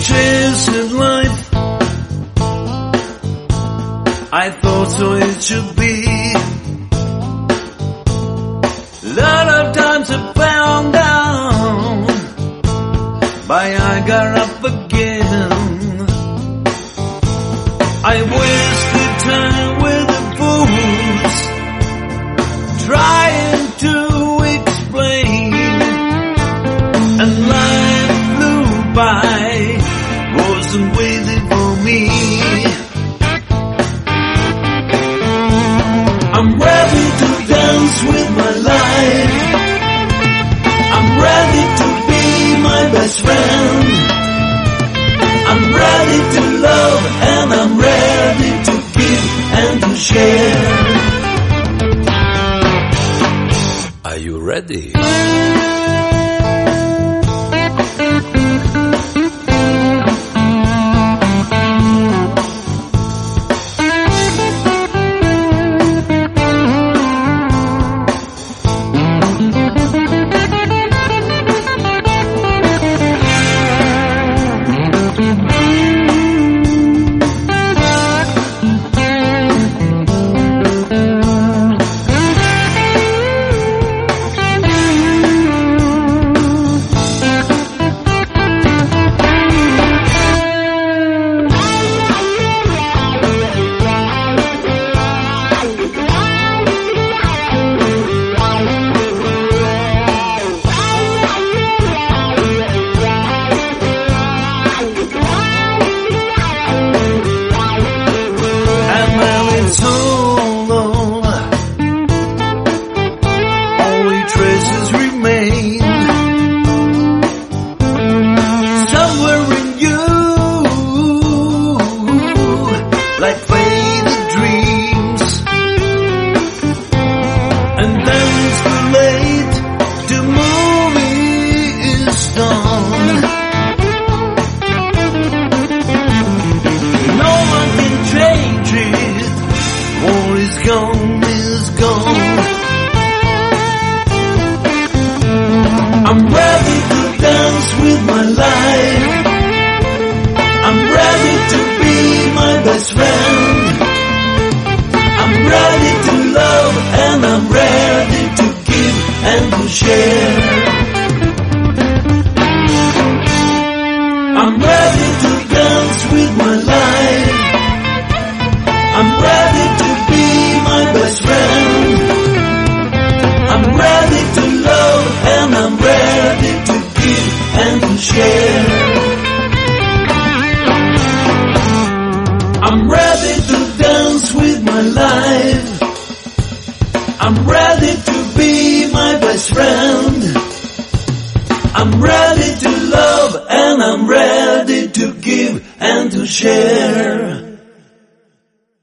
chasing life. I thought so it should be. Lot of times I found down, but I got up again. I wasted time with the fools, trying to explain, and life flew by, wasn't waiting for me. I'm ready to dance with my life. I'm ready to be my best friend. I'm ready to love and I'm ready to give and to share. Are you ready? I'm ready to dance with my life. I'm ready to be my best friend. I'm ready to love and I'm ready to give and to share. I'm ready to dance with my life. I'm ready to be my best friend. I'm ready to love and I'm ready to give and to share. I'm ready to dance with my life. I'm ready to be my best friend. I'm ready to love and I'm ready to give and to share.